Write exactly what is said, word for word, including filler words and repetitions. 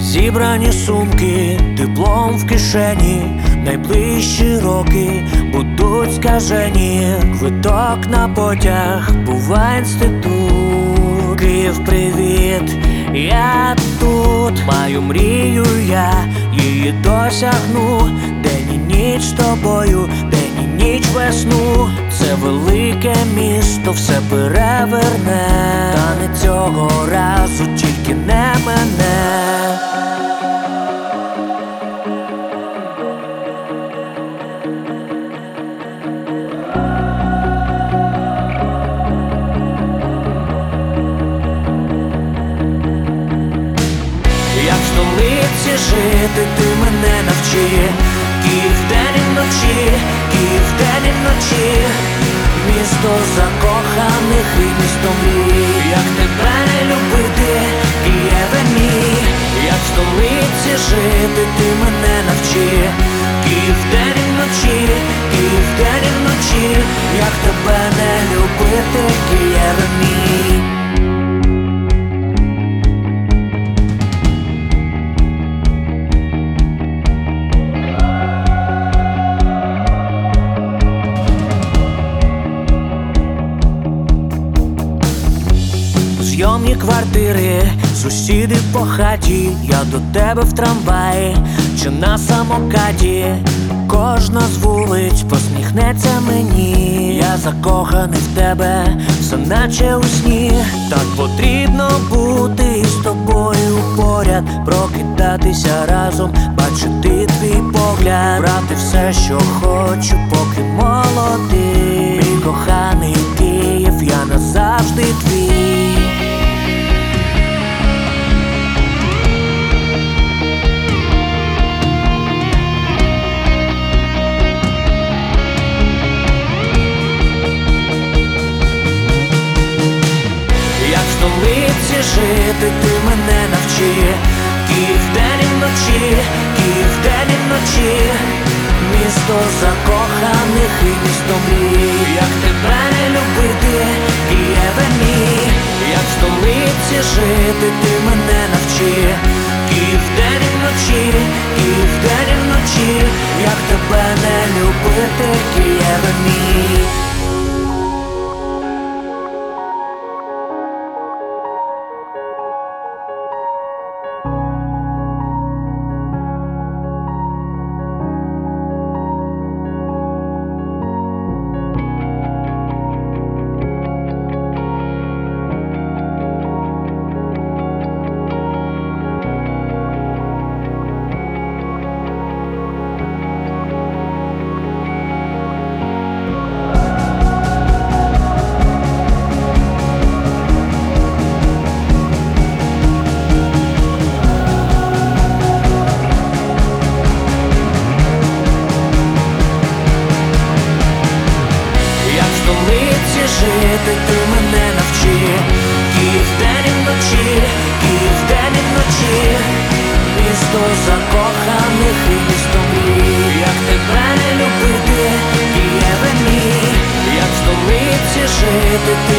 Зібрані сумки, диплом в кишені, найближчі роки будуть скажені. Квиток на потяг, бува інститут. Київ, привіт, я тут. Маю мрію, я її досягну. День і ніч з тобою, день і ніч весну. Це велике місто все переверне, та не цього разу, тільки не мене. Як в столиці жити, ти мене навчи. Київ день і вночі, Київ день і вночі. Місто закоханих і місто мрій. Як тебе не любити, Києве мій. Як в столиці жити, ти мене навчи. Київ день і вночі, Київ день і вночі. Як тебе не любити, Києве мій. Зйомні квартири, сусіди по хаті. Я до тебе в трамваї чи на самокаті. Кожна з вулиць посміхнеться мені. Я закоханий в тебе, все наче у сні. Так потрібно бути з тобою поряд, прокидатися разом, бачити твій погляд, брати все, що хочу, поки молодий. Мій коханий Київ, я назавжди твій. Жити ти мене навчи. Київ день і вночі, Київ день і вночі. Місто закоханих і місто мрій. Як тебе не любити, Києве мій. Як в столиці жити, ти мене навчи. Київ день і вночі, Київ день і вночі. Як тебе не любити, Києве мій. Жити ти мене навчи. Київ день і вночі, Київ день і вночі. Місто закоханих і місто мрій. Як тебе не любити, Києве мій. Як в столиці жити ти